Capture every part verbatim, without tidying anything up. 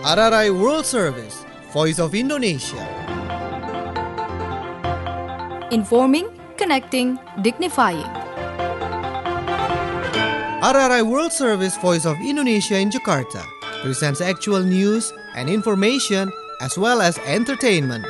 R R I World Service, Voice of Indonesia. Informing, connecting, dignifying. R R I World Service, Voice of Indonesia in Jakarta presents actual news and information as well as entertainment.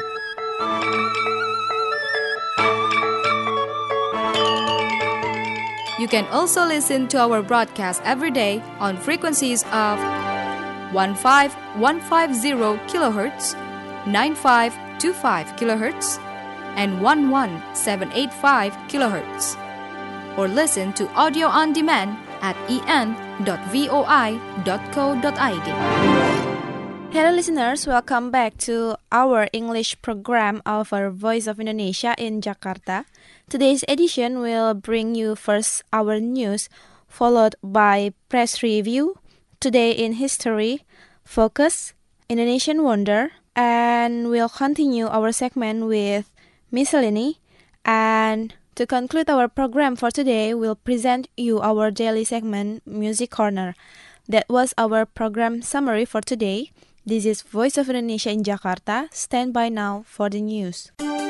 You can also listen to our broadcast every day on frequencies of fifteen fifteen kilohertz, ninety-five twenty-five kilohertz, and eleven seven eighty-five kilohertz. Or listen to audio on demand at e n dot voi dot co dot i d. Hello listeners, welcome back to our English program of our Voice of Indonesia in Jakarta. Today's edition will bring you first our news, followed by press review, Today in History, Focus, Indonesian Wonder, and we'll continue our segment with Miscellany. And to conclude our program for today, we'll present you our daily segment, Music Corner. That was our program summary for today. This is Voice of Indonesia in Jakarta. Stand by now for the news.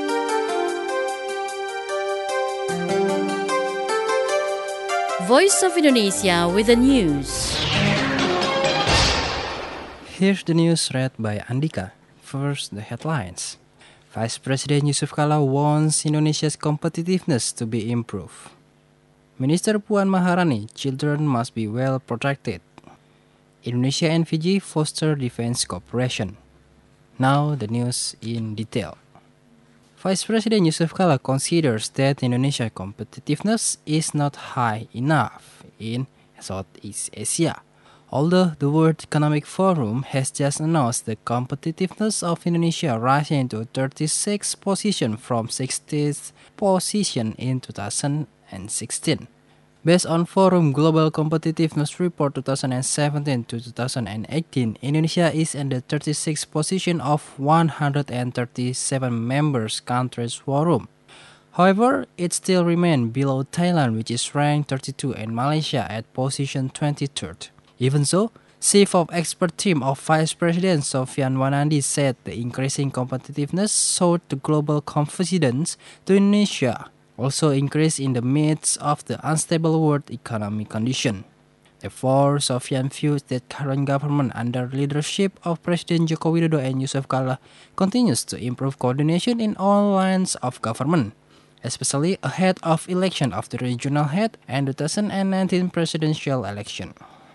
Voice of Indonesia with the news. Here's the news read by Andika. First, the headlines. Vice President Yusuf Kala wants Indonesia's competitiveness to be improved. Minister Puan Maharani, children must be well protected. Indonesia and Fiji foster defense cooperation. Now the news in detail. Vice President Yusuf Kala considers that Indonesia's competitiveness is not high enough in Southeast Asia. Although the World Economic Forum has just announced the competitiveness of Indonesia rising to thirty-sixth position from sixtieth position in two thousand sixteen. Based on Forum Global Competitiveness Report twenty seventeen to twenty eighteen, Indonesia is in the thirty-sixth position of one hundred thirty-seven members countries forum. However, it still remains below Thailand, which is ranked thirty-two, and Malaysia at position twenty-third. Even so, Chief of Expert Team of Vice President Sofyan Wanandi said the increasing competitiveness showed the global confidence to Indonesia also increased in the midst of the unstable world economic condition. Therefore, Sofyan views that current government under leadership of President Joko Widodo and Yusuf Kala continues to improve coordination in all lines of government, especially ahead of election of the regional head and the two thousand nineteen presidential election.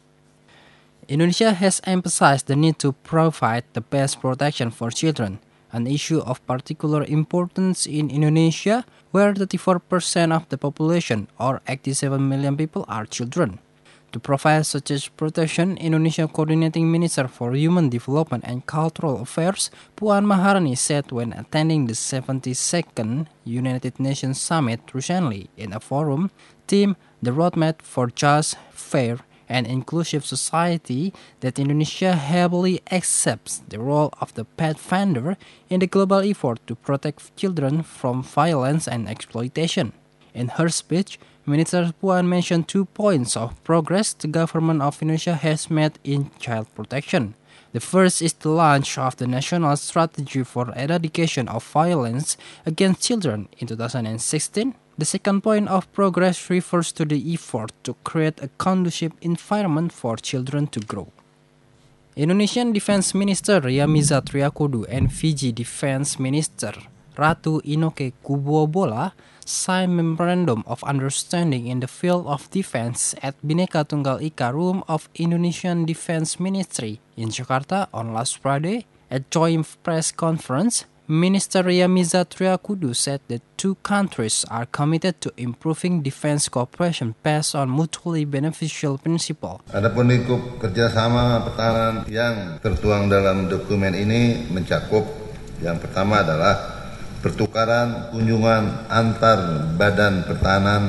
Indonesia has emphasized the need to provide the best protection for children, an issue of particular importance in Indonesia, where thirty-four percent of the population, or eighty-seven million people, are children. To provide such protection, Indonesia Coordinating Minister for Human Development and Cultural Affairs, Puan Maharani, said when attending the seventy-second United Nations Summit recently in a forum themed The Roadmap for Just, Fair, and Inclusive Society that Indonesia heavily accepts the role of the pathfinder in the global effort to protect children from violence and exploitation. In her speech, Minister Puan mentioned two points of progress the government of Indonesia has made in child protection. The first is the launch of the National Strategy for Eradication of Violence Against Children in two thousand sixteen. The second point of progress refers to the effort to create a conducive environment for children to grow. Indonesian Defense Minister Yamiza Triakudu and Fiji Defense Minister Ratu Inoke Kubobola signed Memorandum of Understanding in the field of defense at Bhinneka Tunggal Ika Room of Indonesian Defense Ministry in Jakarta on last Friday. At joint press conference, Minister Yamiza Triakudu said the two countries are committed to improving defense cooperation based on mutually beneficial principle. Adapun lingkup kerjasama pertahanan yang tertuang dalam dokumen ini mencakup yang pertama adalah pertukaran kunjungan antar badan pertahanan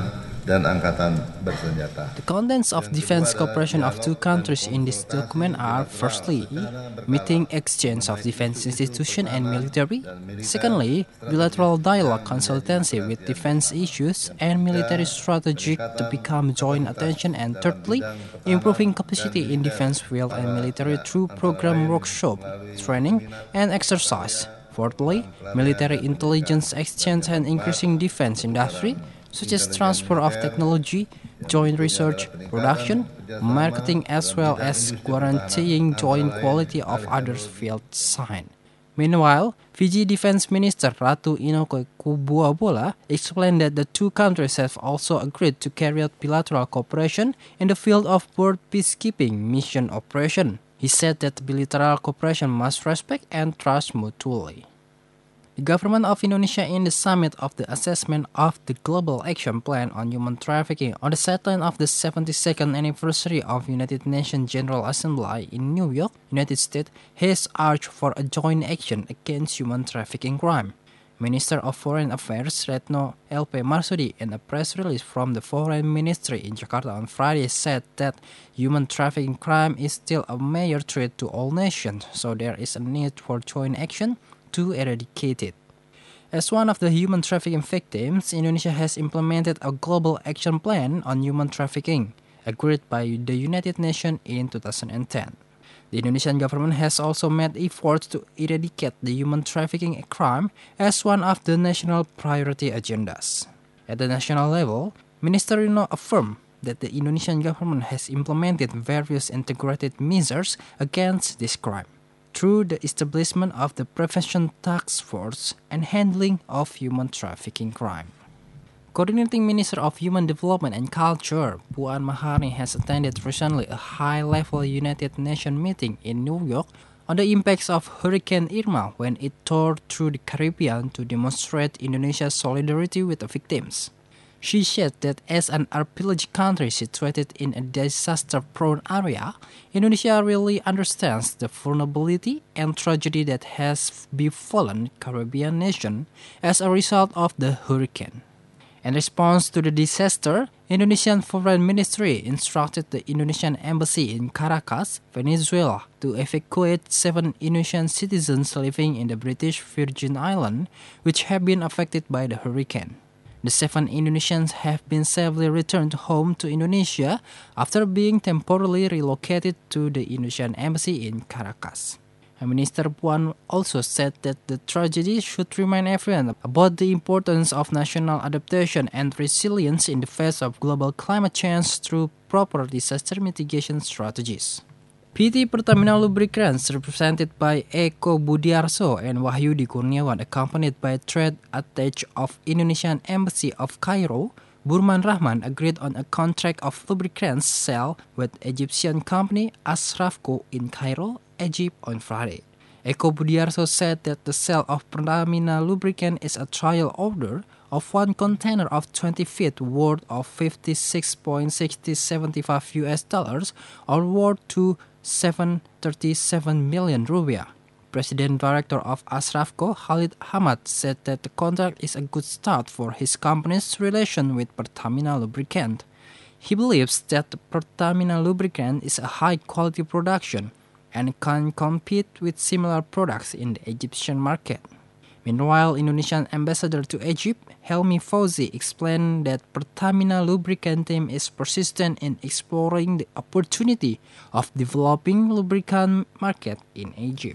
dan angkatan bersenjata. The contents of defense cooperation of two countries in this document are, firstly, meeting exchange of defense institution and military, secondly, bilateral dialogue consultancy with defense issues and military strategy to become joint attention, and thirdly, improving capacity in defense field and military through program workshop, training, and exercise. Fourthly, military intelligence exchange and increasing defense industry, such as transfer of technology, joint research, production, marketing, as well as guaranteeing joint quality of other fields signed. Meanwhile, Fiji Defense Minister Ratu Inoke Kubuabola explained that the two countries have also agreed to carry out bilateral cooperation in the field of port peacekeeping mission operation. He said that bilateral cooperation must respect and trust mutually. The government of Indonesia in the summit of the assessment of the Global Action Plan on Human Trafficking on the sideline of the seventy-second anniversary of United Nations General Assembly in New York, United States, has urged for a joint action against human trafficking crime. Minister of Foreign Affairs Retno L P Marsudi, in a press release from the Foreign Ministry in Jakarta on Friday, said that human trafficking crime is still a major threat to all nations, so there is a need for joint action to eradicate it. As one of the human trafficking victims, Indonesia has implemented a global action plan on human trafficking, agreed by the United Nations in two thousand ten. The Indonesian government has also made efforts to eradicate the human trafficking crime as one of the national priority agendas. At the national level, Minister Rino affirmed that the Indonesian government has implemented various integrated measures against this crime through the establishment of the Prevention Task Force and handling of human trafficking crime. Coordinating Minister of Human Development and Culture, Puan Maharani, has attended recently a high-level United Nations meeting in New York on the impacts of Hurricane Irma when it tore through the Caribbean to demonstrate Indonesia's solidarity with the victims. She said that as an archipelagic country situated in a disaster-prone area, Indonesia really understands the vulnerability and tragedy that has befallen Caribbean nation as a result of the hurricane. In response to the disaster, Indonesian Foreign Ministry instructed the Indonesian Embassy in Caracas, Venezuela, to evacuate seven Indonesian citizens living in the British Virgin Islands, which have been affected by the hurricane. The seven Indonesians have been safely returned home to Indonesia after being temporarily relocated to the Indonesian Embassy in Caracas. Minister Puan also said that the tragedy should remind everyone about the importance of national adaptation and resilience in the face of global climate change through proper disaster mitigation strategies. P T Pertamina Lubricants, represented by Eko Budiarso and Wahyudi Kurniawan, accompanied by trade attaché of Indonesian Embassy of Cairo, Burman Rahman, agreed on a contract of lubricants sale with Egyptian company Asrafco in Cairo, Egypt on Friday. Eko Budiarso said that the sale of Pertamina Lubricant is a trial order of one container of twenty feet worth of fifty-six point six seven five U S dollars or worth to seven hundred thirty-seven million rupiah. President Director of Asrafco, Khalid Hamad, said that the contract is a good start for his company's relation with Pertamina Lubricant. He believes that the Pertamina Lubricant is a high-quality production and can compete with similar products in the Egyptian market. Meanwhile, Indonesian ambassador to Egypt, Helmi Fauzi, explained that Pertamina Lubricant team is persistent in exploring the opportunity of developing lubricant market in Egypt.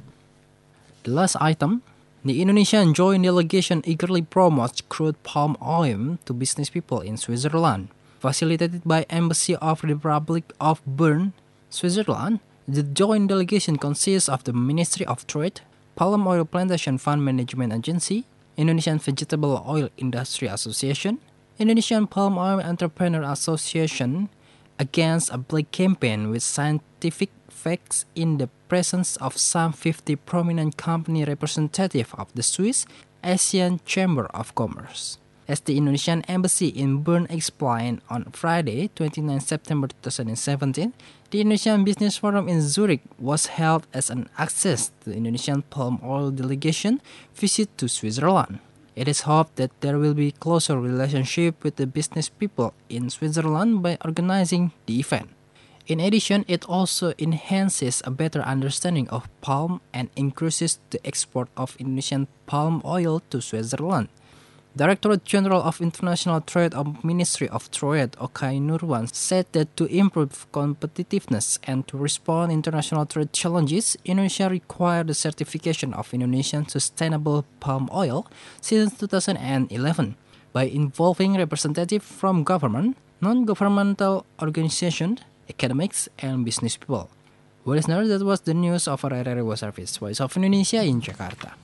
The last item, the Indonesian joint delegation eagerly promotes crude palm oil to business people in Switzerland. Facilitated by Embassy of the Republic of Bern, Switzerland, the joint delegation consists of the Ministry of Trade, Palm Oil Plantation Fund Management Agency, Indonesian Vegetable Oil Industry Association, Indonesian Palm Oil Entrepreneur Association, against a black campaign with scientific facts in the presence of some fifty prominent company representatives of the Swiss Asian Chamber of Commerce. As the Indonesian Embassy in Bern explained on Friday, the twenty-ninth of September two thousand seventeen, the Indonesian Business Forum in Zurich was held as an access to the Indonesian palm oil delegation visit to Switzerland. It is hoped that there will be closer relationship with the business people in Switzerland by organizing the event. In addition, it also enhances a better understanding of palm and increases the export of Indonesian palm oil to Switzerland. Directorate General of International Trade of Ministry of Trade, Okay Nurwan, said that to improve competitiveness and to respond international trade challenges, Indonesia required the certification of Indonesian sustainable palm oil since two thousand eleven by involving representatives from government, non-governmental organizations, academics, and business people. Well, listeners, that was the news of our R R I Service, Voice of Indonesia in Jakarta.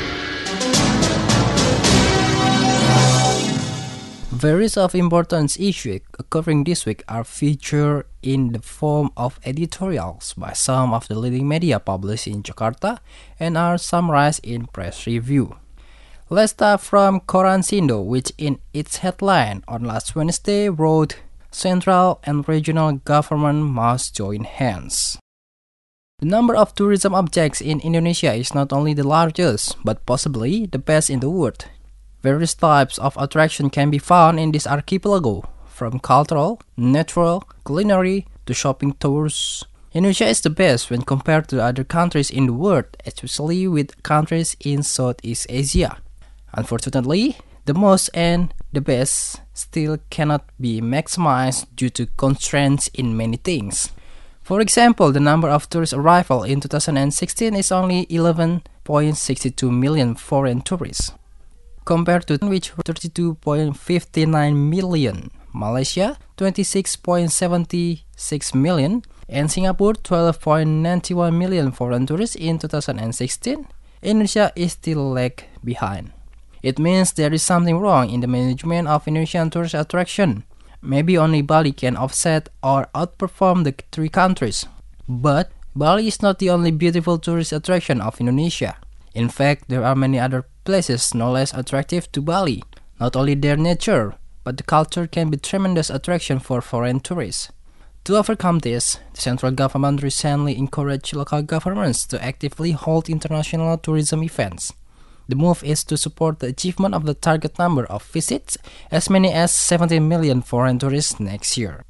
Various of importance issues occurring this week are featured in the form of editorials by some of the leading media published in Jakarta and are summarized in press review. Let's start from Koran Sindo, which in its headline on last Wednesday wrote, "Central and regional government must join hands." The number of tourism objects in Indonesia is not only the largest, but possibly the best in the world. Various types of attraction can be found in this archipelago, from cultural, natural, culinary, to shopping tours. Indonesia is the best when compared to other countries in the world, especially with countries in Southeast Asia. Unfortunately, the most and the best still cannot be maximized due to constraints in many things. For example, the number of tourist arrivals in two thousand sixteen is only eleven point six two million foreign tourists, compared to which thirty-two point five nine million, Malaysia twenty-six point seven six million, and Singapore twelve point nine one million foreign tourists in two thousand sixteen, Indonesia is still lag behind. It means there is something wrong in the management of Indonesian tourist attraction. Maybe only Bali can offset or outperform the three countries. But Bali is not the only beautiful tourist attraction of Indonesia. In fact, there are many other places no less attractive to Bali. Not only their nature, but the culture can be tremendous attraction for foreign tourists. To overcome this, the central government recently encouraged local governments to actively hold international tourism events. The move is to support the achievement of the target number of visits, as many as seventeen million foreign tourists next year.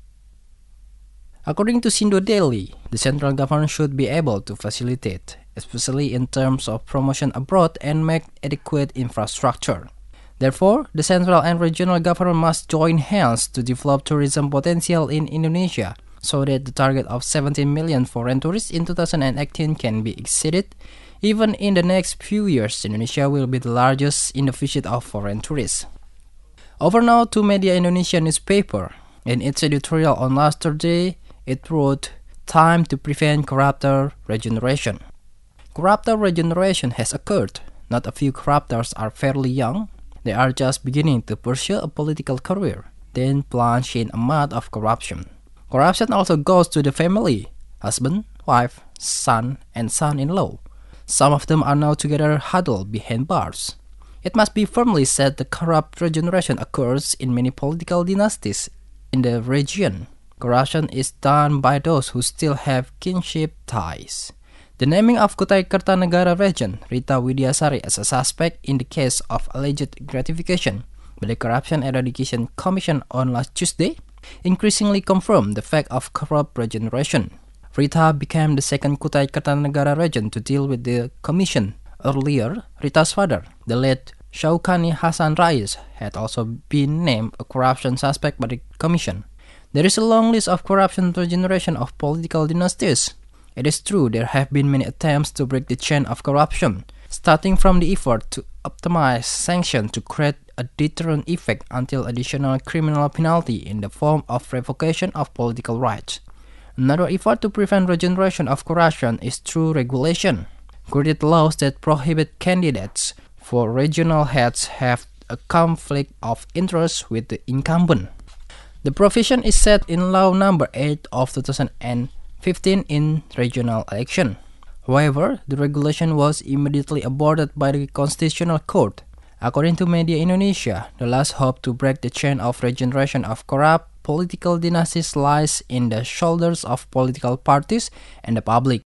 According to Sindo Daily, the central government should be able to facilitate, especially in terms of promotion abroad and make adequate infrastructure. Therefore, the central and regional government must join hands to develop tourism potential in Indonesia so that the target of seventeen million foreign tourists in two thousand eighteen can be exceeded. Even in the next few years, Indonesia will be the largest in the visit of foreign tourists. Over now to Media Indonesia newspaper. In its editorial on last Thursday, it wrote, "Time to prevent corruptor regeneration." Corruptor regeneration has occurred. Not a few corruptors are fairly young. They are just beginning to pursue a political career, then plunge in a mud of corruption. Corruption also goes to the family, husband, wife, son, and son-in-law. Some of them are now together huddled behind bars. It must be firmly said the corrupt regeneration occurs in many political dynasties in the region. Corruption is done by those who still have kinship ties. The naming of Kutai Kartanegara region, Rita Widiasari, as a suspect in the case of alleged gratification by the Corruption Eradication Commission on last Tuesday increasingly confirmed the fact of corrupt regeneration. Rita became the second Kutai Kartanegara region to deal with the commission. Earlier, Rita's father, the late Shawkani Hasan Rais, had also been named a corruption suspect by the commission. There is a long list of corruption regeneration of political dynasties. It is true there have been many attempts to break the chain of corruption, starting from the effort to optimize sanctions to create a deterrent effect until additional criminal penalty in the form of revocation of political rights. Another effort to prevent regeneration of corruption is through regulation. Created laws that prohibit candidates for regional heads have a conflict of interest with the incumbent. The provision is set in Law Number eight of two thousand fifteen in regional election. However, the regulation was immediately aborted by the Constitutional Court. According to Media Indonesia, the last hope to break the chain of regeneration of corrupt political dynasties lies in the shoulders of political parties and the public.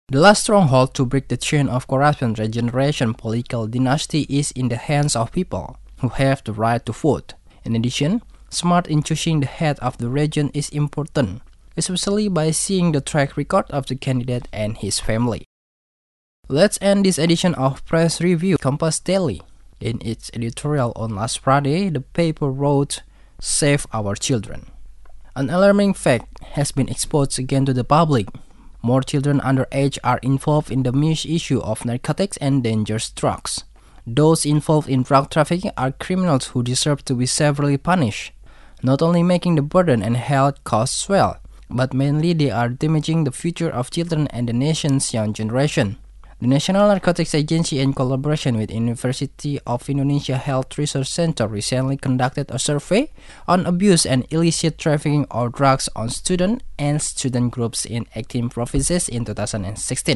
The last stronghold to break the chain of corruption regeneration political dynasty is in the hands of people who have the right to vote. In addition, smart in choosing the head of the region is important, especially by seeing the track record of the candidate and his family. Let's end this edition of Press Review Kompas Daily. In its editorial on last Friday, the paper wrote, "Save our children." An alarming fact has been exposed again to the public. More children underage are involved in the misuse of narcotics and dangerous drugs. Those involved in drug trafficking are criminals who deserve to be severely punished, not only making the burden and health costs swell, but mainly they are damaging the future of children and the nation's young generation. The National Narcotics Agency, in collaboration with University of Indonesia Health Research Center, recently conducted a survey on abuse and illicit trafficking of drugs on student and student groups in eighteen provinces in two thousand sixteen.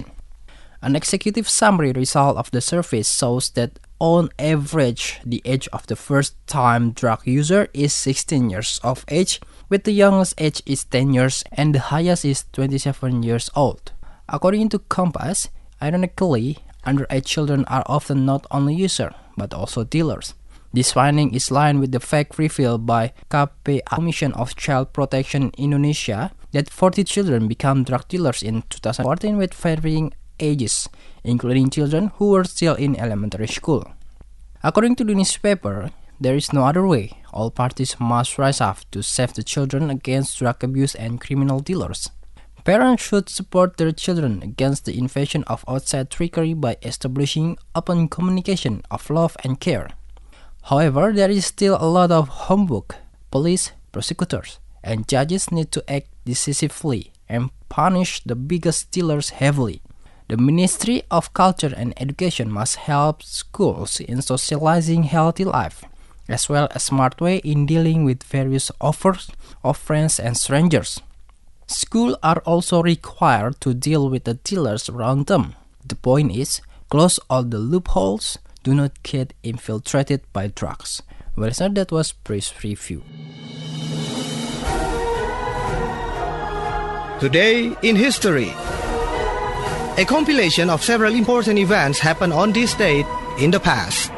An executive summary result of the survey shows that on average, the age of the first-time drug user is sixteen years of age, with the youngest age is ten years and the highest is twenty-seven years old. According to Kompas, ironically, underage children are often not only users, but also dealers. This finding is in line with the fact revealed by K P A Commission of Child Protection Indonesia that forty children become drug dealers in two thousand fourteen with varying ages, including children who were still in elementary school. According to the newspaper, there is no other way. All parties must rise up to save the children against drug abuse and criminal dealers. Parents should support their children against the invasion of outside trickery by establishing open communication of love and care. However, there is still a lot of homework. Police, prosecutors, and judges need to act decisively and punish the biggest dealers heavily. The Ministry of Culture and Education must help schools in socializing healthy life, as well as smart way in dealing with various offers of friends and strangers. Schools are also required to deal with the dealers around them. The point is, close all the loopholes, do not get infiltrated by drugs. Well, so that was Press Review. Today in History. A compilation of several important events happened on this date in the past.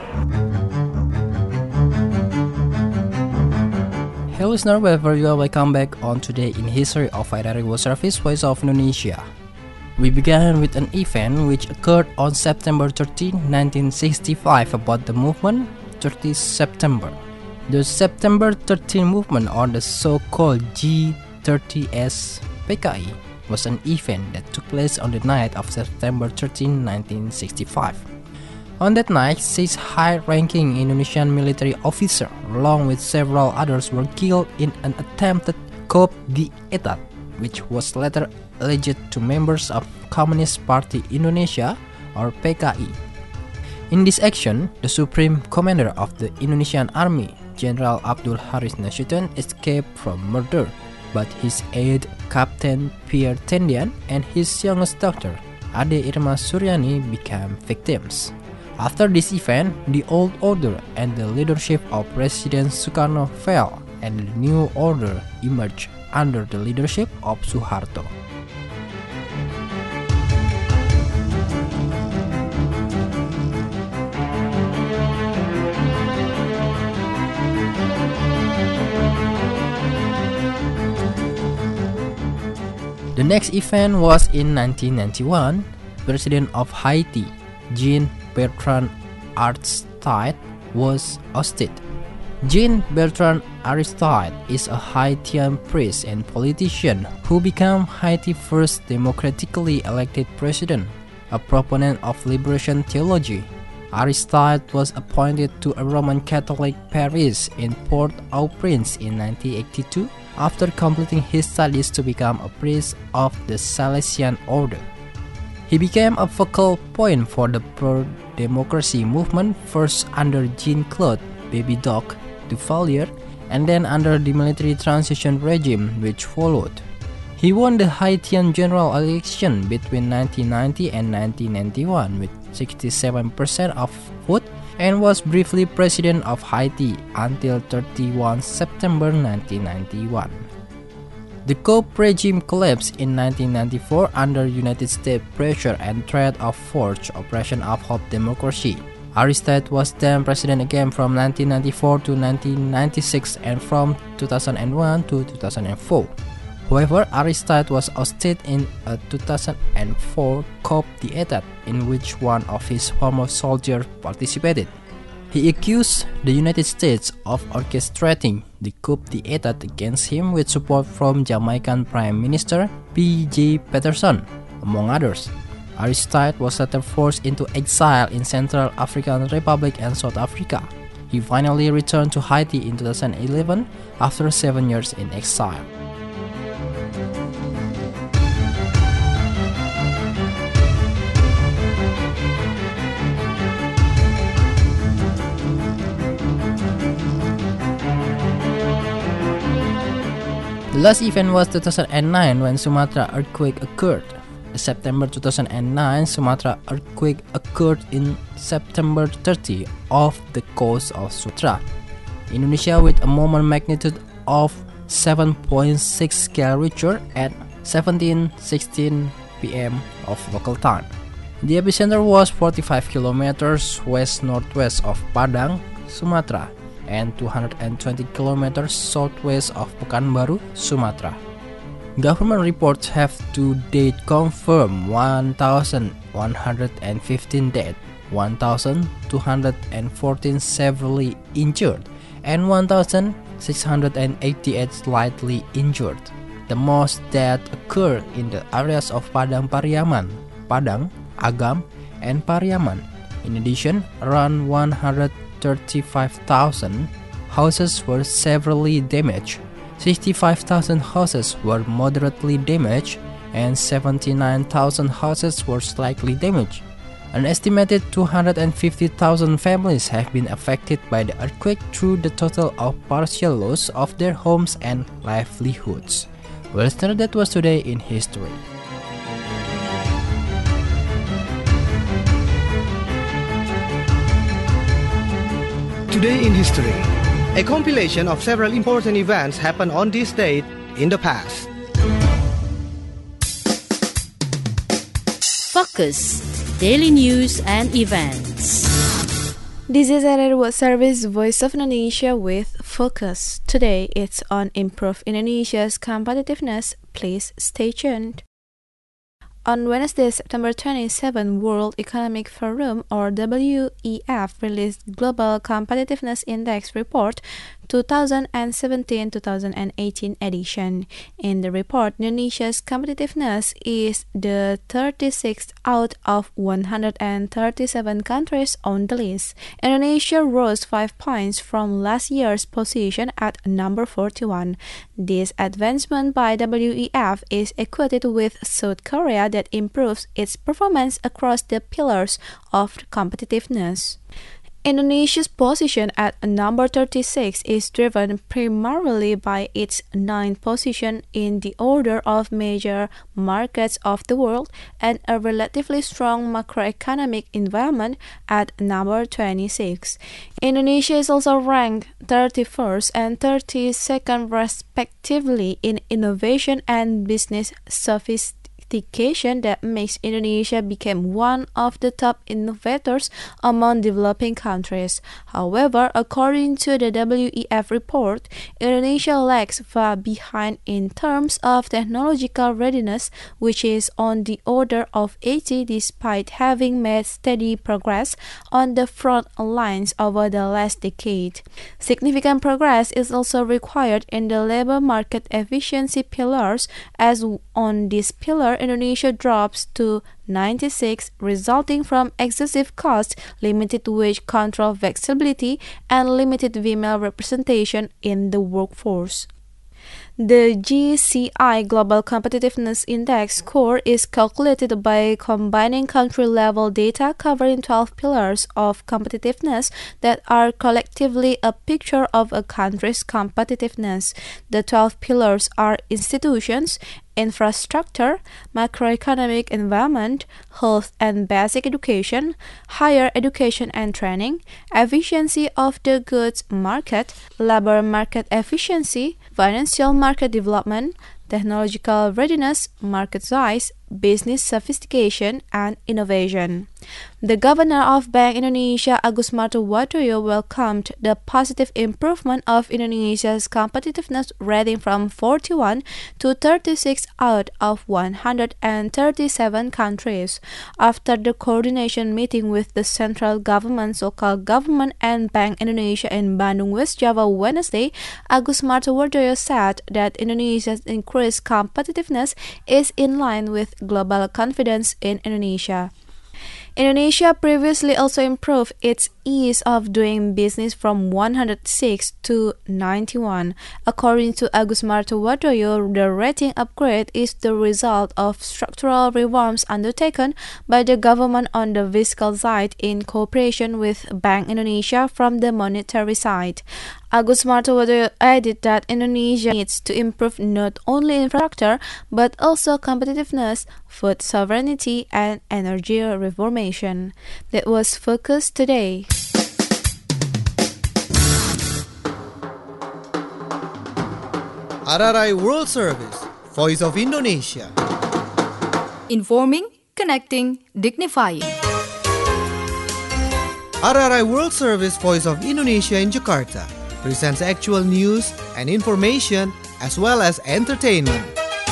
Hello listener, wherever you are, welcome back on Today in History of Radio Service Voice of Indonesia. We began with an event which occurred on September thirteenth, nineteen sixty-five about the movement thirtieth September. The September thirteenth movement, or the so-called G thirty S P K I, was an event that took place on the night of September thirteenth, nineteen sixty-five. On that night, six high-ranking Indonesian military officers, along with several others, were killed in an attempted coup d'état, which was later alleged to members of Communist Party Indonesia, or P K I. In this action, the supreme commander of the Indonesian Army, General Abdul Haris Nasution, escaped from murder, but his aide, Captain Pierre Tendian, and his youngest daughter, Ade Irma Suryani, became victims. After this event, the old order and the leadership of President Sukarno fell, and the new order emerged under the leadership of Suharto. The next event was in nineteen ninety-one. President of Haiti, Jean-Bertrand Aristide, was ousted. Jean-Bertrand Aristide is a Haitian priest and politician who became Haiti's first democratically elected president. A proponent of liberation theology, Aristide was appointed to a Roman Catholic parish in Port-au-Prince in nineteen eighty-two after completing his studies to become a priest of the Salesian order. He became a focal point for the pro-democracy movement, first under Jean-Claude Baby Doc Duvalier and then under the military transition regime which followed. He won the Haitian general election between nineteen ninety and nineteen ninety-one with sixty-seven percent of vote and was briefly president of Haiti until thirty-first September nineteen ninety-one. The coup regime collapsed in nineteen ninety-four under United States pressure and threat of forced Operation Uphold Democracy. Aristide was then president again from nineteen ninety-four to nineteen ninety-six and from two thousand one to two thousand four. However, Aristide was ousted in a two thousand four coup d'etat in which one of his former soldiers participated. He accused the United States of orchestrating the coup d'etat against him with support from Jamaican Prime Minister P J Patterson, among others. Aristide was later forced into exile in Central African Republic and South Africa. He finally returned to Haiti in two thousand eleven after seven years in exile. The last event was two thousand nine when Sumatra earthquake occurred. The September two thousand nine Sumatra earthquake occurred in September thirtieth off the coast of Sumatra, Indonesia, with a moment magnitude of seven point six scale Richter at seventeen sixteen p m of local time. The epicenter was forty-five kilometers west-northwest of Padang, Sumatra, and two hundred twenty kilometers southwest of Pekanbaru, Sumatra. Government reports have to date confirmed one thousand one hundred fifteen dead, one thousand two hundred fourteen severely injured, and one thousand six hundred eighty-eight slightly injured. The most deaths occurred in the areas of Padang Pariaman, Padang, Agam, and Pariaman. In addition, around one hundred thirty-five thousand houses were severely damaged, sixty-five thousand houses were moderately damaged, and seventy-nine thousand houses were slightly damaged. An estimated two hundred fifty thousand families have been affected by the earthquake through the total of partial loss of their homes and livelihoods. Well, listener, that was today in history. Today in History, a compilation of several important events happened on this date in the past. Focus, daily news and events. This is Air World Service Voice of Indonesia with Focus. Today it's on Improve Indonesia's Competitiveness. Please stay tuned. On Wednesday, September twenty-seventh, World Economic Forum or W E F released Global Competitiveness Index Report twenty seventeen to twenty eighteen edition. In the report, Indonesia's competitiveness is the thirty-sixth out of one hundred thirty-seven countries on the list. Indonesia rose five points from last year's position at number forty-one. This advancement by W E F is equated with South Korea that improves its performance across the pillars of competitiveness. Indonesia's position at number thirty-six is driven primarily by its ninth position in the order of major markets of the world and a relatively strong macroeconomic environment at number twenty-six. Indonesia is also ranked thirty-first and thirty-second respectively in innovation and business sophistication that makes Indonesia become one of the top innovators among developing countries. However, according to the W E F report, Indonesia lags far behind in terms of technological readiness, which is on the order of eighty despite having made steady progress on the front lines over the last decade. Significant progress is also required in the labor market efficiency pillars, as on this pillar Indonesia drops to ninety-six, resulting from excessive costs, limited wage control flexibility, and limited female representation in the workforce. The G C I Global Competitiveness Index score is calculated by combining country-level data covering twelve pillars of competitiveness that are collectively a picture of a country's competitiveness. The twelve pillars are institutions, infrastructure, macroeconomic environment, health and basic education, higher education and training, efficiency of the goods market, labor market efficiency, financial market development, technological readiness, market size, business sophistication, and innovation. The Governor of Bank Indonesia, Agus Martowardoyo, welcomed the positive improvement of Indonesia's competitiveness rating from forty-one to thirty-six out of one hundred thirty-seven countries. After the coordination meeting with the central government, local government, and Bank Indonesia in Bandung, West Java Wednesday, Agus Martowardoyo said that Indonesia's increased competitiveness is in line with global confidence in Indonesia. Indonesia previously also improved its ease of doing business from one hundred six to ninety-one. According to Agus Martowardoyo, the rating upgrade is the result of structural reforms undertaken by the government on the fiscal side in cooperation with Bank Indonesia from the monetary side. Agus Martowardoyo added that Indonesia needs to improve not only infrastructure but also competitiveness, food sovereignty, and energy reformation. That was Focus Today. R R I World Service, Voice of Indonesia. Informing, connecting, dignifying. R R I World Service, Voice of Indonesia in Jakarta presents actual news and information as well as entertainment.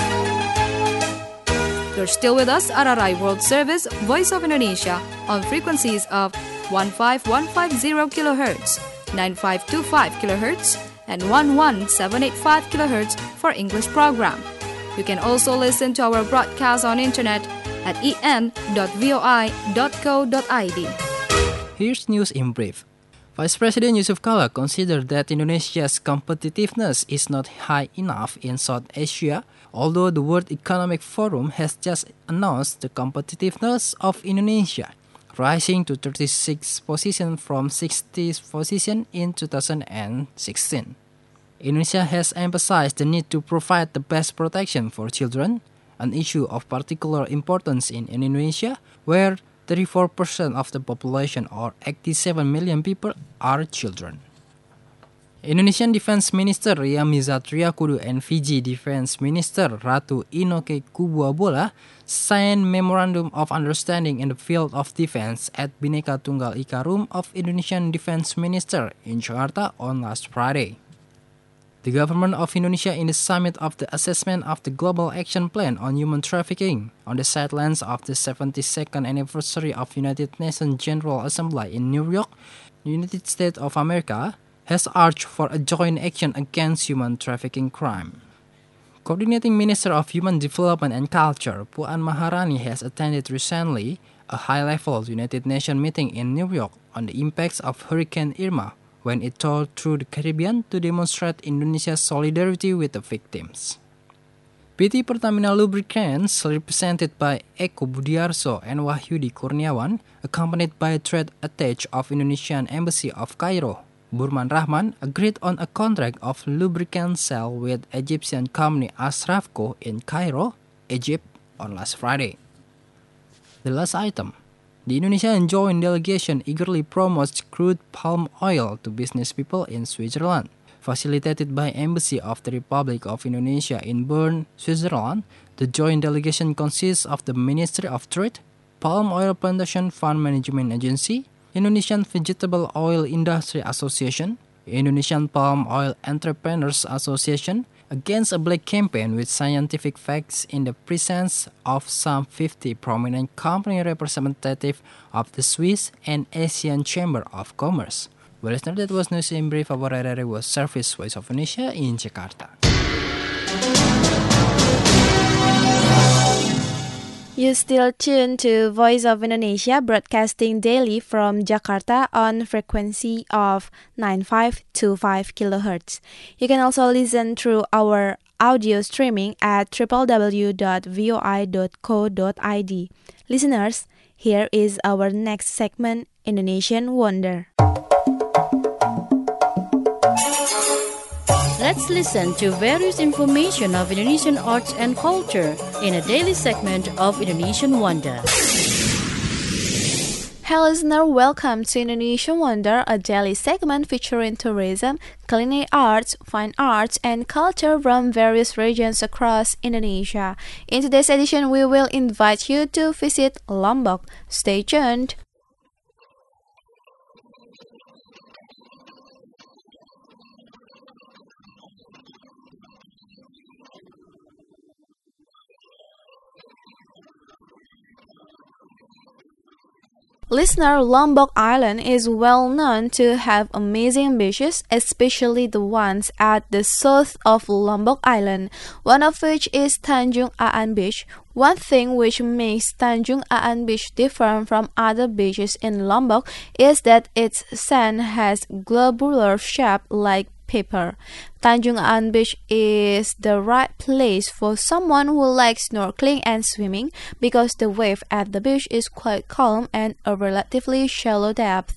You're still with us, R R I World Service, Voice of Indonesia, on frequencies of one five one five zero kilohertz, nine five two five kilohertz, and one one seven eight five kilohertz for English program. You can also listen to our broadcast on internet at e n dot voi dot co dot i d. Here's news in brief. Vice President Yusuf Kala considered that Indonesia's competitiveness is not high enough in South Asia, although the World Economic Forum has just announced the competitiveness of Indonesia, rising to thirty-sixth position from sixtieth position in two thousand sixteen. Indonesia has emphasized the need to provide the best protection for children, an issue of particular importance in Indonesia, where thirty-four percent of the population, or eighty-seven million people, are children. Indonesian Defense Minister Riyamizat Triakudu and Fiji Defense Minister Ratu Inoke Kubuabola signed Memorandum of Understanding in the field of defense at Bhinneka Tunggal Ika Room of Indonesian Defense Minister in Jakarta on last Friday. The government of Indonesia in the summit of the assessment of the Global Action Plan on Human Trafficking on the sidelines of the seventy-second anniversary of United Nations General Assembly in New York, United States of America, has urged for a joint action against human trafficking crime. Coordinating Minister of Human Development and Culture, Puan Maharani, has attended recently a high-level United Nations meeting in New York on the impacts of Hurricane Irma, when it toured through the Caribbean to demonstrate Indonesia's solidarity with the victims. P T Pertamina Lubricants, represented by Eko Budiarso and Wahyudi Kurniawan, accompanied by a trade attaché of Indonesian Embassy of Cairo, Burman Rahman, agreed on a contract of lubricant sale with Egyptian company Asrafco in Cairo, Egypt, on last Friday. The last item. The Indonesian joint delegation eagerly promotes crude palm oil to business people in Switzerland. Facilitated by Embassy of the Republic of Indonesia in Bern, Switzerland, the joint delegation consists of the Ministry of Trade, Palm Oil Plantation Fund Management Agency, Indonesian Vegetable Oil Industry Association, Indonesian Palm Oil Entrepreneurs Association, against a black campaign with scientific facts in the presence of some fifty prominent company representatives of the Swiss and Asian Chamber of Commerce. Well, listener, that was news in brief. Our R R I was Service Voice of Indonesia in Jakarta. You still tune to Voice of Indonesia, broadcasting daily from Jakarta on frequency of nine five two five kilohertz. You can also listen through our audio streaming at w w w dot voi dot co dot i d. Listeners, here is our next segment, Indonesian Wonder. Let's listen to various information of Indonesian arts and culture in a daily segment of Indonesian Wonder. Hello listener, welcome to Indonesian Wonder, a daily segment featuring tourism, culinary arts, fine arts, and culture from various regions across Indonesia. In today's edition, we will invite you to visit Lombok. Stay tuned. Listener, Lombok Island is well known to have amazing beaches, especially the ones at the south of Lombok Island, one of which is Tanjung Aan Beach. One thing which makes Tanjung Aan Beach different from other beaches in Lombok is that its sand has globular shape like paper. Tanjung Aan Beach is the right place for someone who likes snorkeling and swimming because the wave at the beach is quite calm and a relatively shallow depth.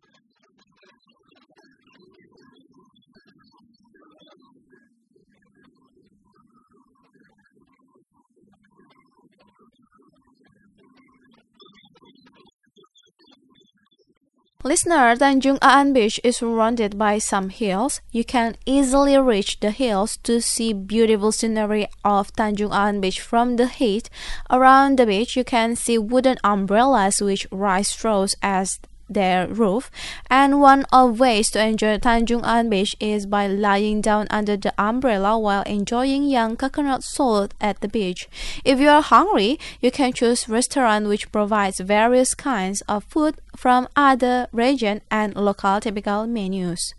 Listener, Tanjung Aan Beach is surrounded by some hills. You can easily reach the hills to see beautiful scenery of Tanjung Aan Beach from the height. Around the beach, you can see wooden umbrellas which rise straws as their roof, and one of ways to enjoy Tanjung Aan Beach is by lying down under the umbrella while enjoying young coconut salt at the beach. If you are hungry, you can choose restaurant which provides various kinds of food from other region and local typical menus.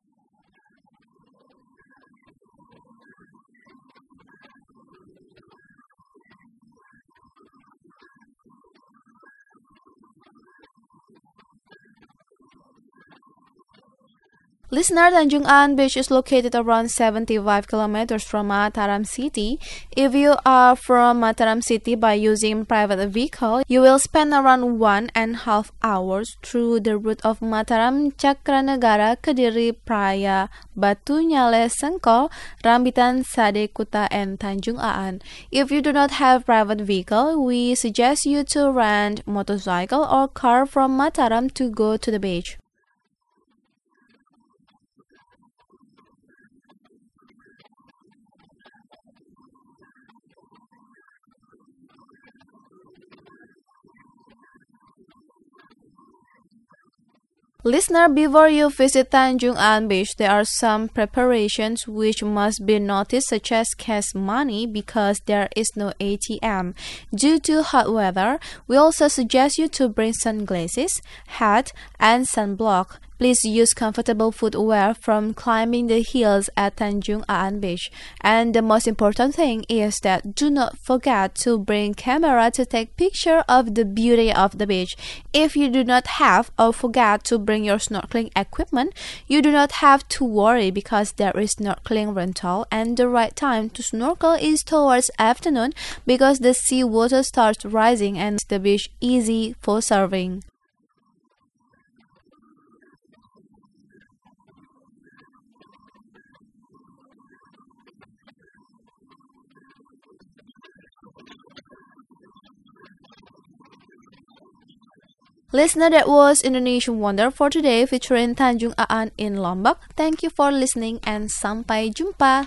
Listener, Tanjung Aan Beach is located around seventy-five kilometers from Mataram City. If you are from Mataram City by using private vehicle, you will spend around one and a half hours through the route of Mataram, Cakranegara, Kediri, Praia, Batu Nyale, Sengkol, Rambitan, Sade Kuta, and Tanjung Aan. If you do not have private vehicle, we suggest you to rent motorcycle or car from Mataram to go to the beach. Listener, before you visit Tanjung Aan Beach, there are some preparations which must be noticed, such as cash money because there is no A T M. Due to hot weather, we also suggest you to bring sunglasses, hat, and sunblock. Please use comfortable footwear from climbing the hills at Tanjung Aan Beach. And the most important thing is that do not forget to bring camera to take picture of the beauty of the beach. If you do not have or forget to bring your snorkeling equipment, you do not have to worry because there is snorkeling rental, and the right time to snorkel is towards afternoon because the sea water starts rising and the beach easy for surfing. Listener, that was Indonesian Wonder for today featuring Tanjung Aan in Lombok. Thank you for listening and sampai jumpa.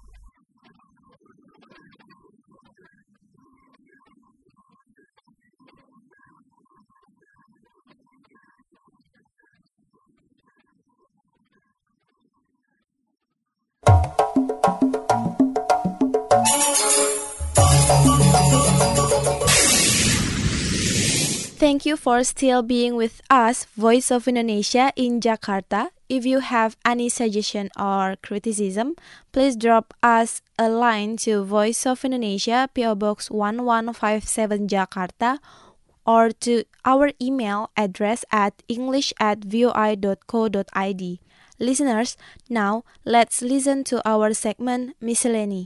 Thank you for still being with us, Voice of Indonesia in Jakarta. If you have any suggestion or criticism, please drop us a line to Voice of Indonesia, P O Box one one five seven Jakarta, or to our email address at english at voi dot co dot id. Listeners, now let's listen to our segment Miscellany.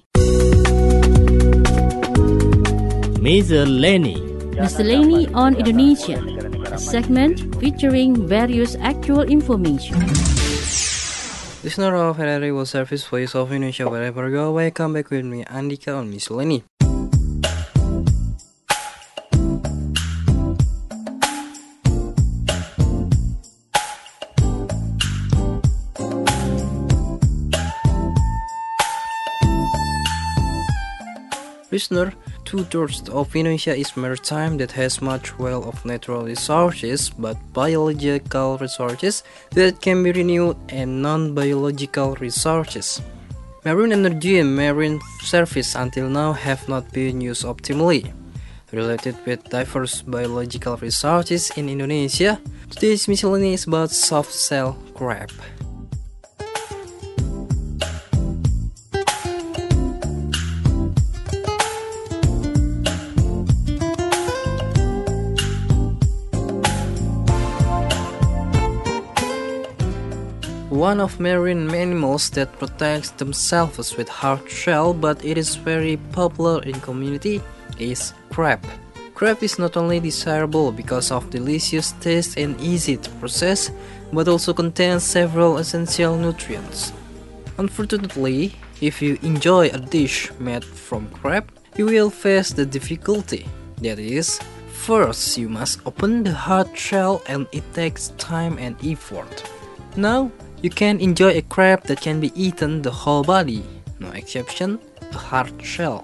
Miscellany. Miscellany on Indonesia, a segment featuring various actual information. Listener of L R A World Service Voice of Indonesia, wherever you are, welcome back with me, Andika, on Miscellany. Listener, two-thirds of Indonesia is maritime that has much wealth of natural resources, but biological resources that can be renewed and non-biological resources. Marine energy and marine service until now have not been used optimally. Related with diverse biological resources in Indonesia, today's miscellany is about soft-shell crab. One of marine animals that protects themselves with hard shell, but it is very popular in community, is crab. Crab is not only desirable because of delicious taste and easy to process, but also contains several essential nutrients. Unfortunately, if you enjoy a dish made from crab, you will face the difficulty. That is, first you must open the hard shell and it takes time and effort. Now, you can enjoy a crab that can be eaten the whole body, no exception, a hard shell.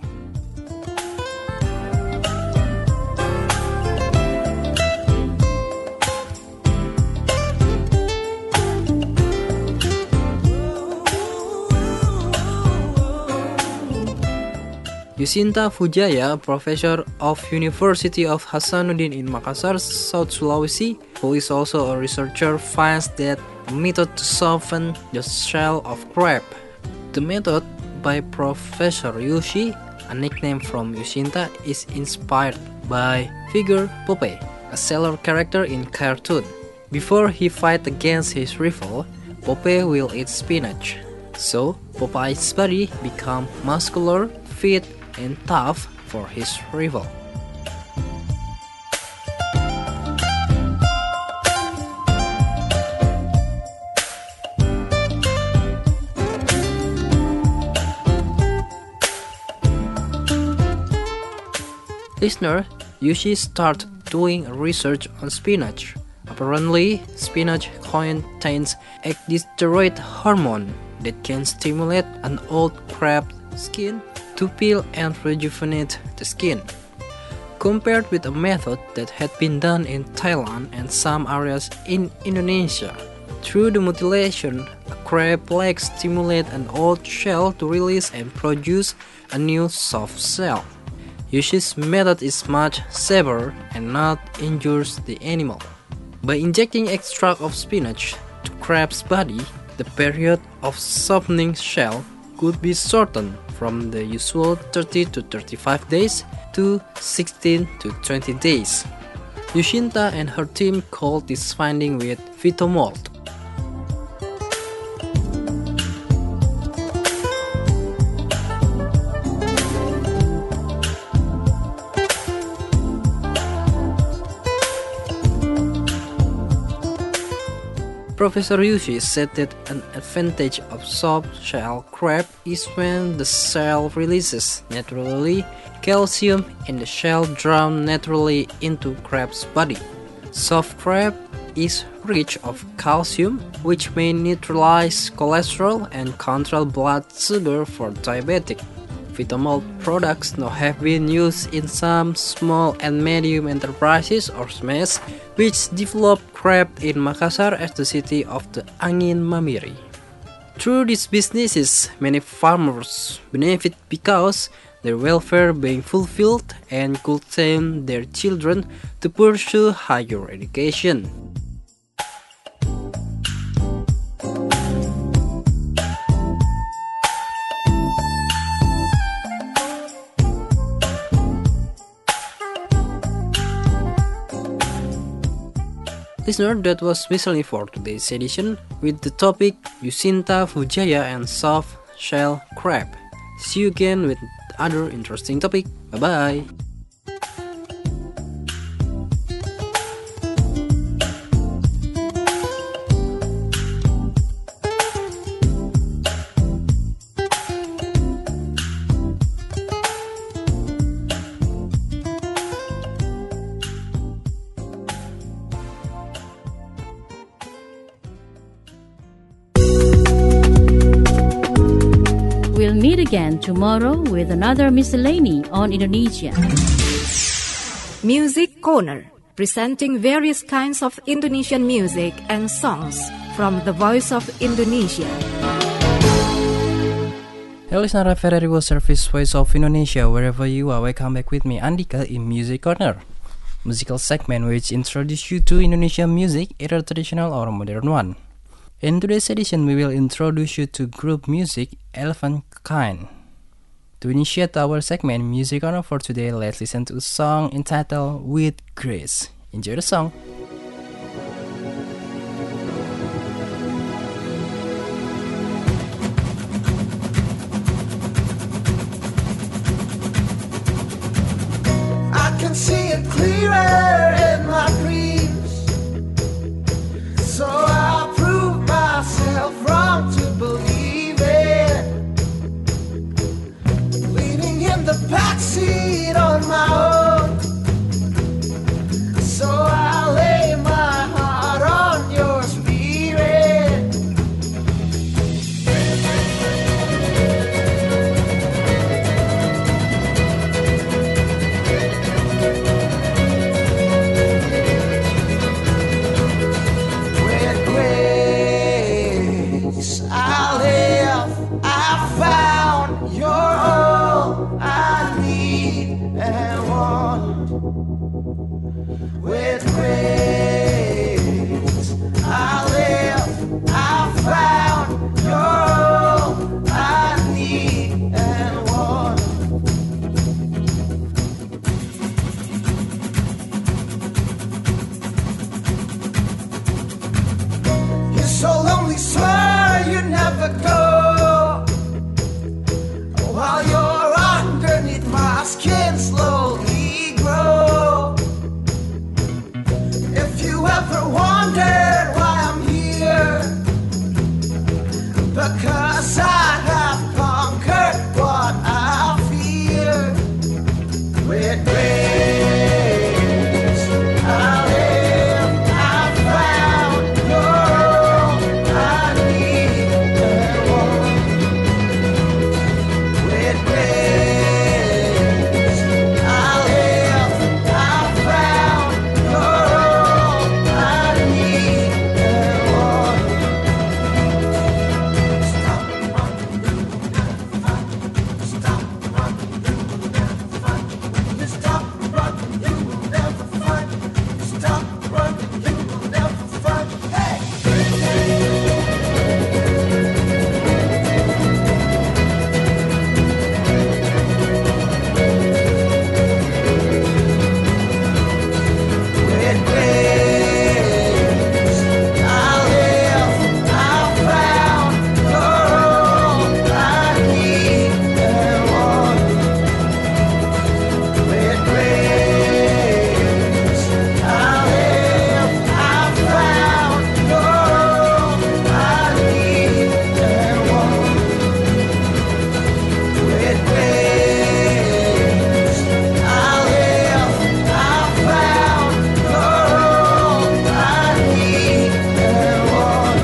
Yusinta Fujaya, professor of University of Hasanuddin in Makassar, South Sulawesi, who is also a researcher, finds that a method to soften the shell of crab. The method by Professor Yushi, a nickname from Yusinta, is inspired by figure Popeye, a sailor character in cartoon. Before he fights against his rival, Popeye will eat spinach. So, Popeye's body becomes muscular, fit, and tough for his rival. Listener, Yushi started doing research on spinach. Apparently, spinach contains a steroid hormone that can stimulate an old crab skin to peel and rejuvenate the skin. Compared with a method that had been done in Thailand and some areas in Indonesia, through the mutilation, a crab leg stimulates an old shell to release and produce a new soft shell. Yushi's method is much safer and not injures the animal. By injecting extract of spinach to crab's body, the period of softening shell could be shortened from the usual thirty to thirty-five days to sixteen to twenty days. Yusinta and her team called this finding with Phytomold. Professor Yushi said that an advantage of soft-shell crab is when the shell releases naturally calcium in the shell drawn naturally into crab's body. Soft crab is rich of calcium, which may neutralize cholesterol and control blood sugar for diabetic. Phytomold products now have been used in some small and medium enterprises or S M Es, which develop crab in Makassar as the city of the Angin Mamiri. Through these businesses, many farmers benefit because their welfare being fulfilled and could send their children to pursue higher education. Listener, that was miscellany for today's edition with the topic Yusinta Fujaya and soft shell crab. See you again with other interesting topic. Bye bye. We'll meet again tomorrow with another miscellany on Indonesia. Music Corner, presenting various kinds of Indonesian music and songs from the Voice of Indonesia. Hello listener of Federal Radio Service Voice of Indonesia, wherever you are, welcome back with me Andika in Music Corner, musical segment which introduce you to Indonesian music, either traditional or modern one. In today's edition, we will introduce you to group music Elephant Kind. To initiate our segment Music Corner for today, let's listen to a song entitled With Grace. Enjoy the song. See it clearer in my dreams, so I'll prove myself wrong to believe it. Leaning in the backseat on my own, so I'll lay my heart on your spirit. With grace I live, I found you're all I need and want. You're so lonely, swear you never go, while you're underneath my skin slowly grow. Ever wondered why I'm here? Because I have conquered what I fear. With grace I live, I found you're all I need and want. With grace I live, I found you're all I need and want. Stop running, you will never fight. Stop running, you will never fight. You stop running, you will never fight. You stop running, you will never fight. Hey! With grace I live, I found you're all I need and want. With grace I live, I found you're all I need and want. With grace I live, I found you're all I need and want.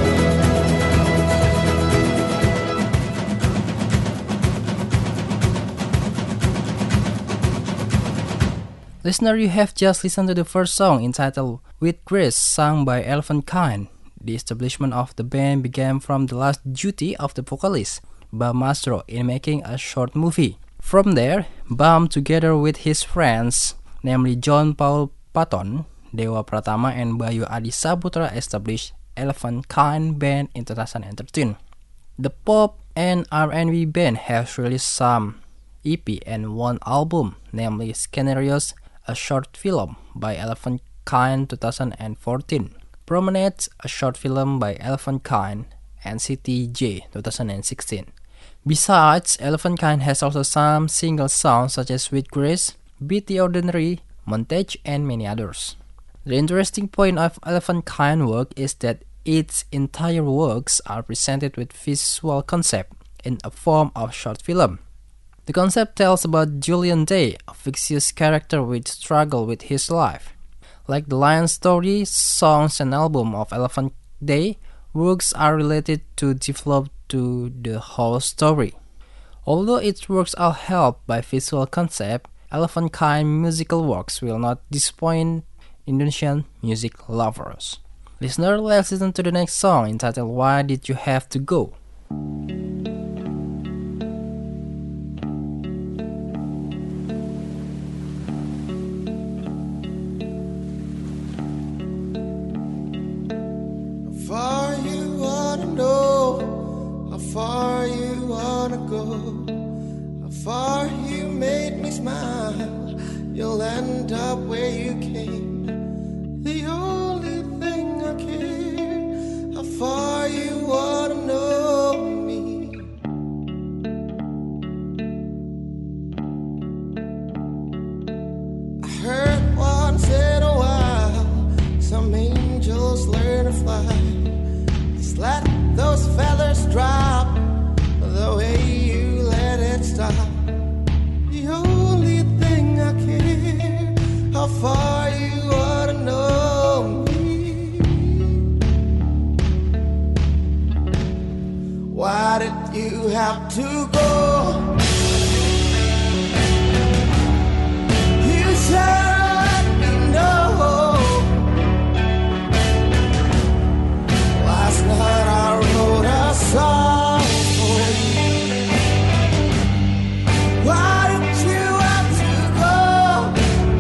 Listener, you have just listened to the first song entitled With Grace, sung by Elephant Kind. The establishment of the band began from the last duty of the vocalist, Bam Mastro, in making a short movie. From there, Bam, together with his friends, namely John Paul Patton, Dewa Pratama, and Bayu Adi Saputra, established Elephant Kind Band in two thousand thirteen. The pop and R and B band has released some E P and one album, namely Scenarios, a short film by Elephant Kind two thousand fourteen, Promenade, a short film by Elephant Kind, and C T J two thousand sixteen. Besides, Elephant Kind has also some single songs such as With Grace, Beat the Ordinary, Montage, and many others. The interesting point of Elephant Kind work is that its entire works are presented with visual concept in a form of short film. The concept tells about Julian Day, a fictitious character with struggle with his life. Like the Lion Story, songs and album of Elephant Day, works are related to develop to the whole story. Although its works are helped by visual concept, Elephant Kind musical works will not disappoint Indonesian music lovers. Listener, let's listen to the next song entitled Why Did You Have to Go? How far you wanna know, how far you wanna go, how far you made me smile, you'll end up where you came. The only thing I care, how far you wanna know me. I heard once in a while, some angels learn to fly. Just let those feathers drop, the way you let it stop. The only thing I care, how far you wanna know me. Why did you have to go? You should let me know. Last night I wrote a song for you. Why did you have to go?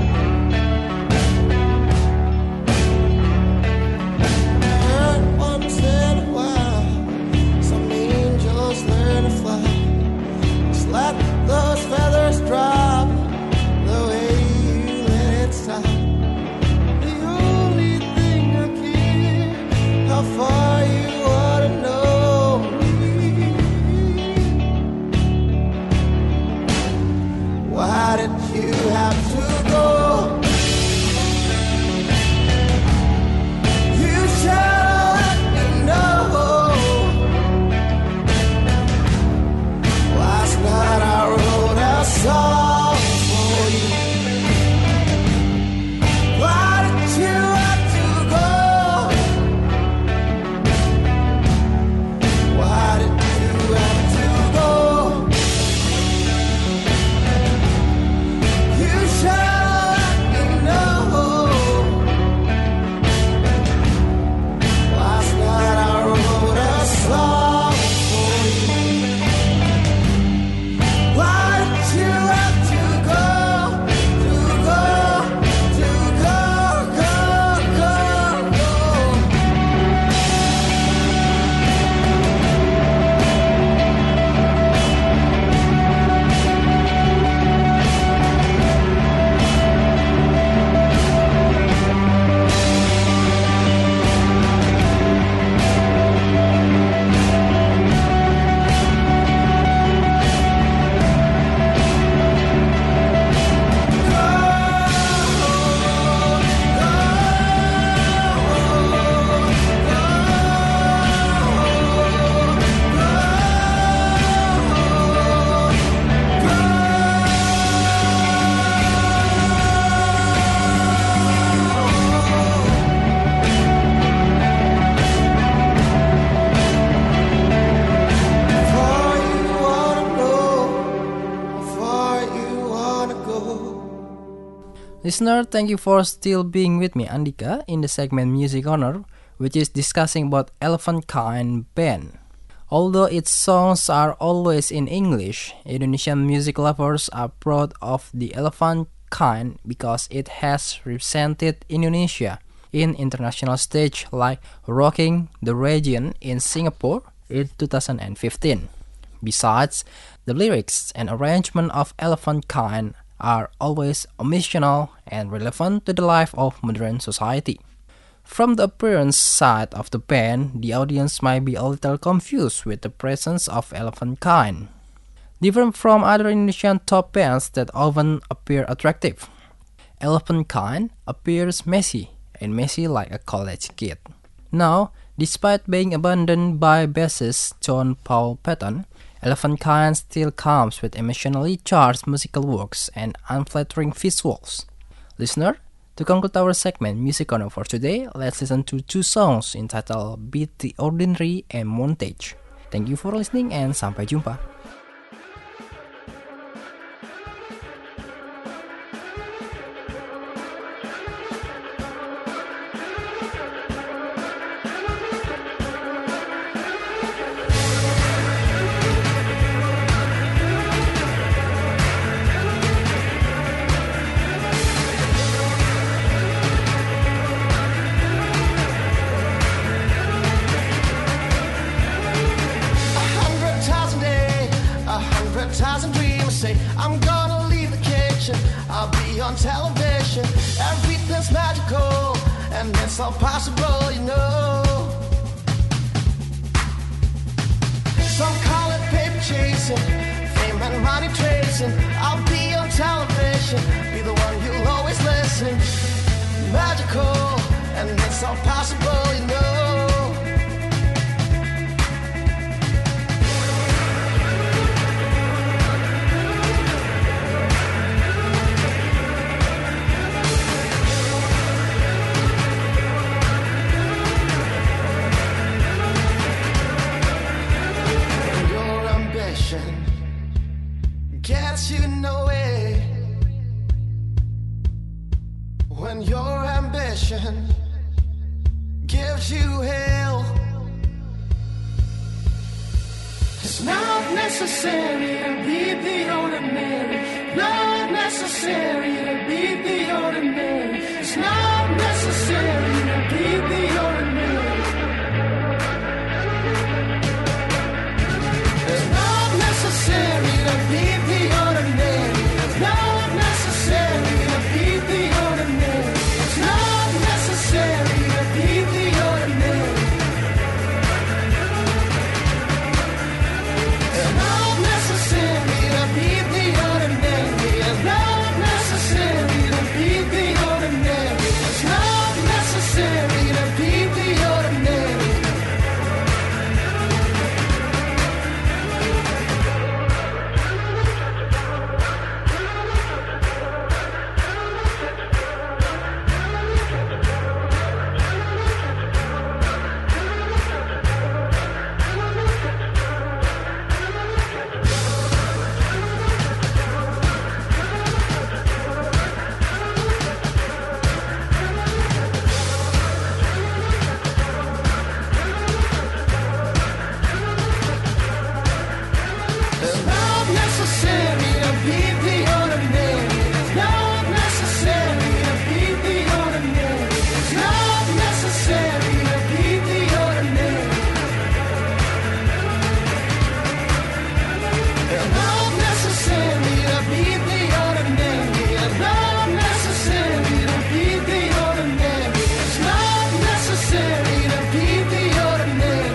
Heard once in a while, some angels learn to fly. Just let those feathers drop, the way you let it stop. The only thing I care, how far you wanna know me. Why did you have to go? You should let me know. Last night I wrote a song for you. Why did you have to go? Why did you have to go? You should let me know. Last night I wrote a song for you. Why did you have to go? To go, to go, go, go, go. Far you wanna know, how far you wanna go. Listener, thank you for still being with me, Andika, in the segment Music Honor, which is discussing about Elephant Kind Band. Although its songs are always in English, Indonesian music lovers are proud of the Elephant Kind because it has represented Indonesia in international stage like Rocking the Region in Singapore in two thousand fifteen. Besides, the lyrics and arrangement of Elephant Kind are always emotional and relevant to the life of modern society. From the appearance side of the band, the audience might be a little confused with the presence of Elephant Kind. Different from other Indonesian top bands that often appear attractive, Elephant Kind appears messy and messy like a college kid. Now, despite being abandoned by bassist John Paul Patton, Elephant Kind still comes with emotionally charged musical works and unflattering visuals. Listener, to conclude our segment Music Honor for today, let's listen to two songs entitled Beat the Ordinary and Montage. Thank you for listening and sampai jumpa. say, I'm gonna leave the kitchen, I'll be on television. Everything's magical, and it's all possible, you know. Some call it paper chasing, fame and money tracing. I'll be on television, be the one you'll always listen. Magical, and it's all possible, you know. Gets you nowhere. When your ambition gives you hell, it's not necessary to be the ordinary. Not necessary to be the ordinary. It's not necessary to be the ordinary. It's not necessary to be the ordinary. It's not necessary to be the ordinary. It's not necessary to be the ordinary. It's not necessary to be the ordinary. It's not necessary to be the ordinary. It's not necessary to be the ordinary. It's not necessary to be the ordinary. It's not necessary to be the ordinary. It's not necessary to be the ordinary. It's not necessary to be the ordinary. It's not necessary to be the ordinary. It's not necessary to be the ordinary.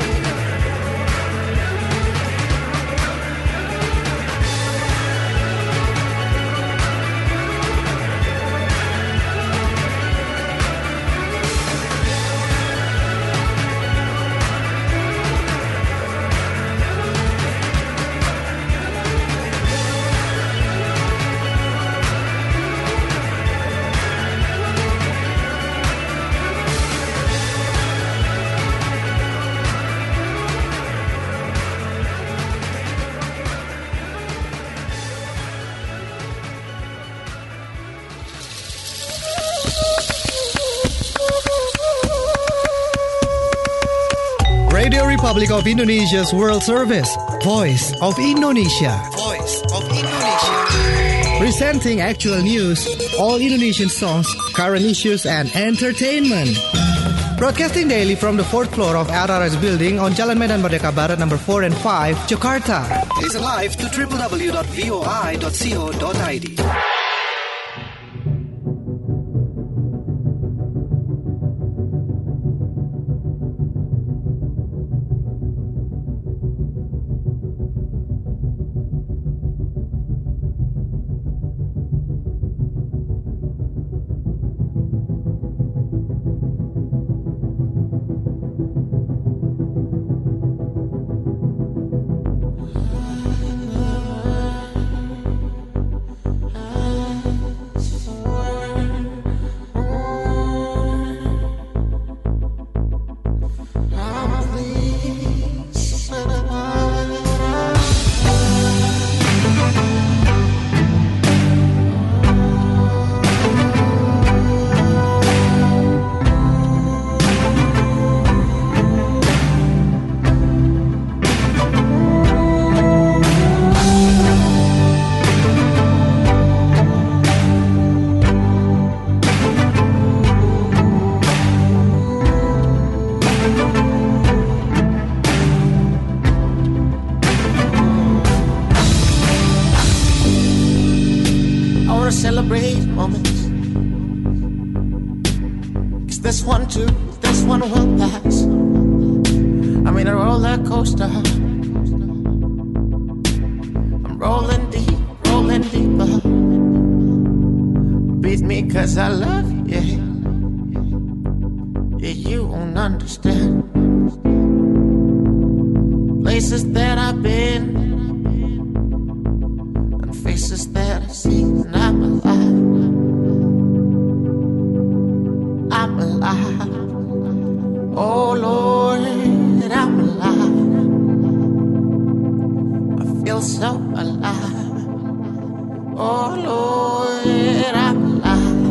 Radio Republic of Indonesia's World Service, Voice of Indonesia. Voice of Indonesia. Presenting actual news, all Indonesian songs, current issues, and entertainment. Broadcasting daily from the fourth floor of R R S Building on Jalan Medan Merdeka Barat number four and five, Jakarta. Listen live to w w w dot voi dot co dot i d. Ah celebrate moments. 'Cause this one too, this one will pass. I'm in a roller coaster. I'm rolling deep, rolling deeper. Beat me 'cause I love you, yeah. Yeah, you won't understand. Places that I've been and faces that I've seen. I'm alive. I'm alive. Oh Lord, I'm alive. I feel so alive. Oh Lord, I'm alive.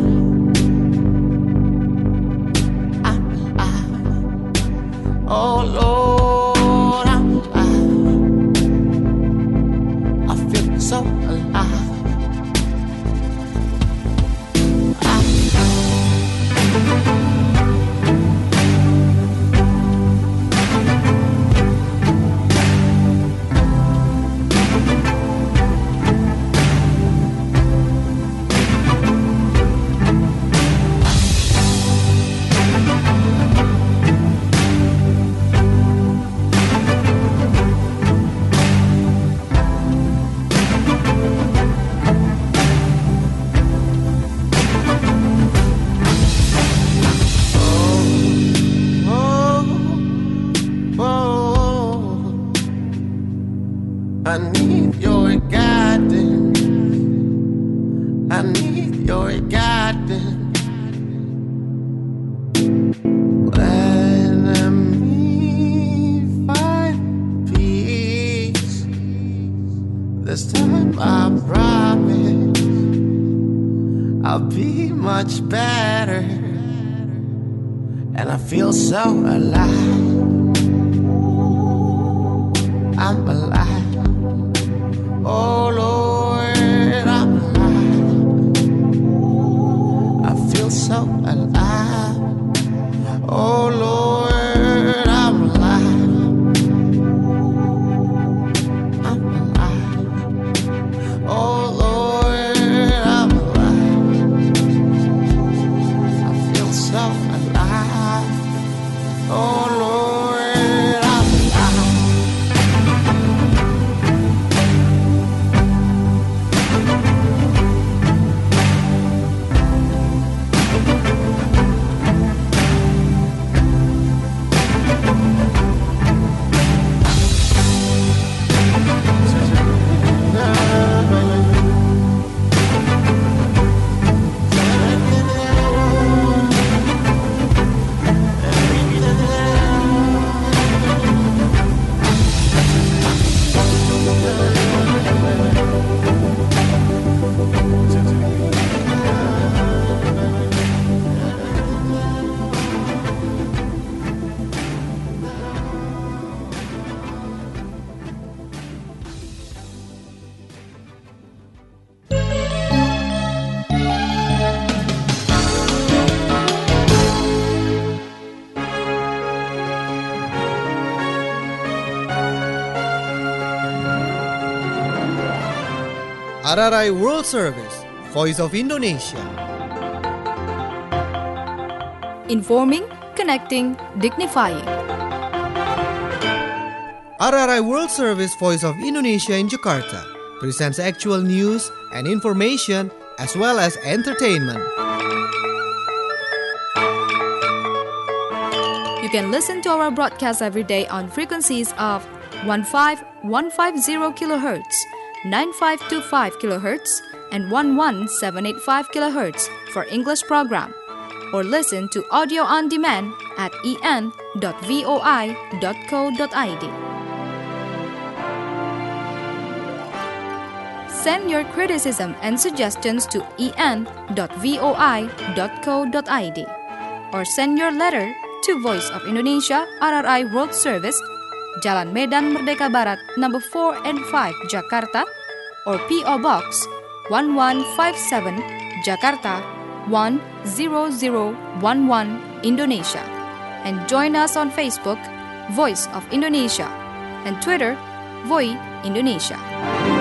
I'm alive. Oh Lord, I'm alive. I feel so alive. I need your guidance. I need your guidance. Let me find peace. This time I promise I'll be much better. And I feel so alive. I'm alive. Oh Lord, I'm alive. I feel so alive. Oh Lord, I'm alive. I'm alive. Oh Lord, I'm alive. I feel so alive. Oh Lord, I'm alive. R R I World Service, Voice of Indonesia. Informing, connecting, dignifying. R R I World Service, Voice of Indonesia in Jakarta presents actual news and information as well as entertainment. You can listen to our broadcast every day on frequencies of fifteen fifteen kilohertz, ninety-five twenty-five kilohertz, and eleven seven eighty-five kilohertz for English program. Or listen to audio on demand at e n dot voi dot co dot i d. Send your criticism and suggestions to e n dot voi dot co dot i d or send your letter to Voice of Indonesia R R I World Service, Jalan Medan Merdeka Barat, number four and five, Jakarta, or P O Box one one five seven, Jakarta one zero zero one one, Indonesia. And join us on Facebook, Voice of Indonesia, and Twitter, Voi Indonesia.